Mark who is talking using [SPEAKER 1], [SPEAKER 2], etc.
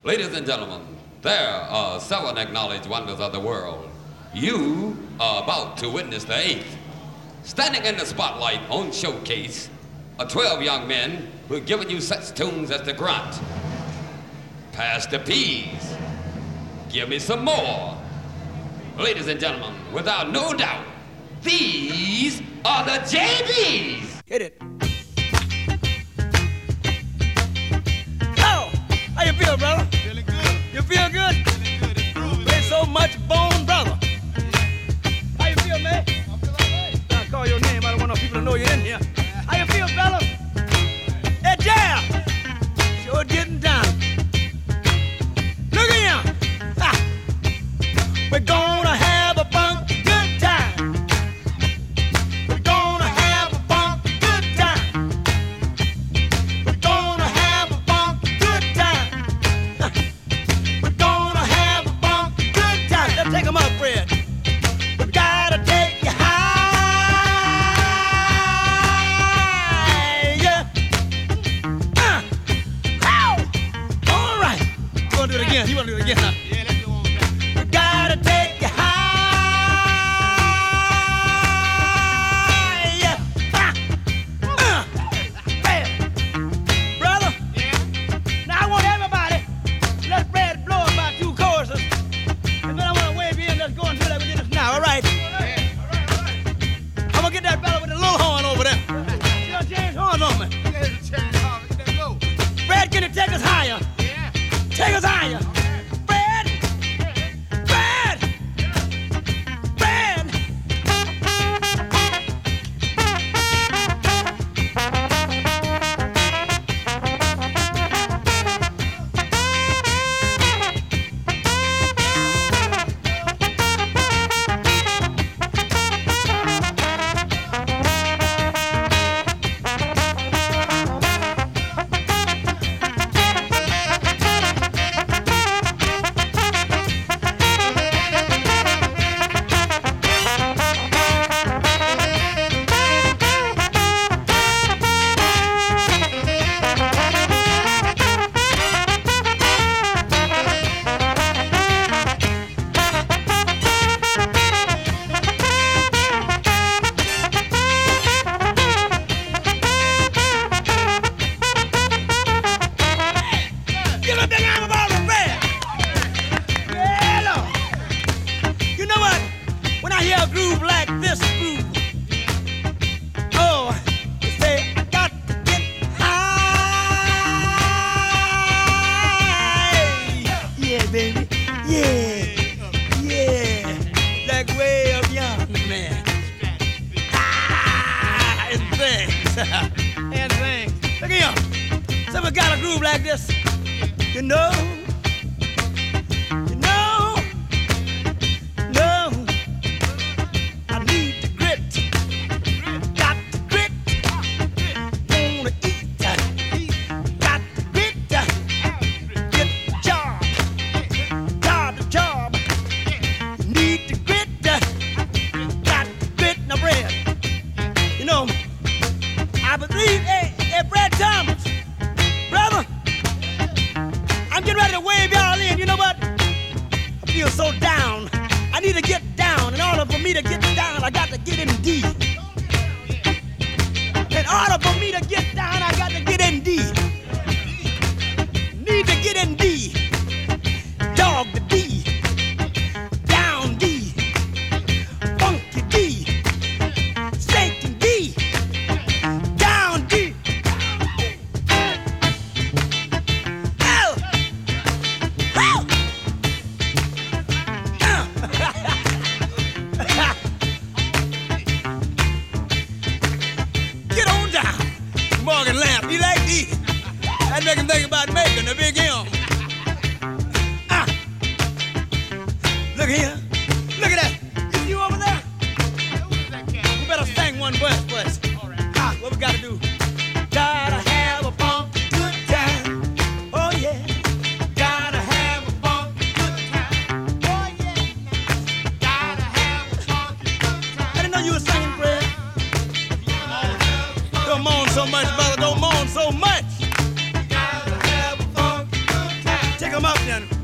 [SPEAKER 1] Ladies and gentlemen, there are 7 acknowledged wonders of the world. You are about to witness the 8th. Standing in the spotlight on Showcase are 12 young men who have given you such tunes as the Grunt, Pass the Peas, Give Me Some More. Ladies and gentlemen, without no doubt, these are the JBs.
[SPEAKER 2] Hit it. Oh, how you feel, brother?
[SPEAKER 3] Feeling good.
[SPEAKER 2] You feel good?
[SPEAKER 3] Feeling good. It's groovy.
[SPEAKER 2] Play so much bone, brother. How you feel, man?
[SPEAKER 3] I feel all right.
[SPEAKER 2] I call your name. I don't want no people to know you're in here. How you feel, fella? Hey, Jam. Sure getting down. Look at him. Ha. We're gonna have a funky good time. We're gonna have a funky good time. We're gonna have a funky good time. We're gonna have a funky good time. Let's take 'em up, Fred. We gotta take you high. Yeah. All right. You wanna do it again? You wanna do it again, huh?
[SPEAKER 3] Yeah, let's go on back.
[SPEAKER 2] We gotta take you high. Yeah. Bam. Brother,
[SPEAKER 3] Yeah.
[SPEAKER 2] now I want everybody, let's Brad blow about 2 choruses. And then I want to wave you in. Let's go and do that. We did this now. All right.
[SPEAKER 3] Yeah. All right.
[SPEAKER 2] I'm going to get that fella with the little horn over there. You know, James Horn on me.
[SPEAKER 3] Get the chain off. Get that low.
[SPEAKER 2] Brad, can you take us higher?
[SPEAKER 3] Yeah.
[SPEAKER 2] Take us higher. Brad! Brad! Brad! Get a big arm about the Brad! Yeah, Lord. You know what? When I hear a groove like this groove, oh, you say, I got to get high. Yeah, baby. Yeah. Yeah. Like way up yonder, man. Ah, and things. And things. Look at him. So we got a groove like this. You know, no, I need the grit, got the grit, wanna eat, got the grit, get the job, need the grit, got the grit, now Brad, you know, I believe, hey, Brad Thomas, brother, I'm getting ready to wave y'all in. You know what? I feel so down. I need to get down. In order for me to get down, I got to get in D. In order for me to get down, I got to get in D. Need to get in D. Dog the D. Down D. Funky D. Shaking D. Down D. Oh! Woo! Get on down. up then.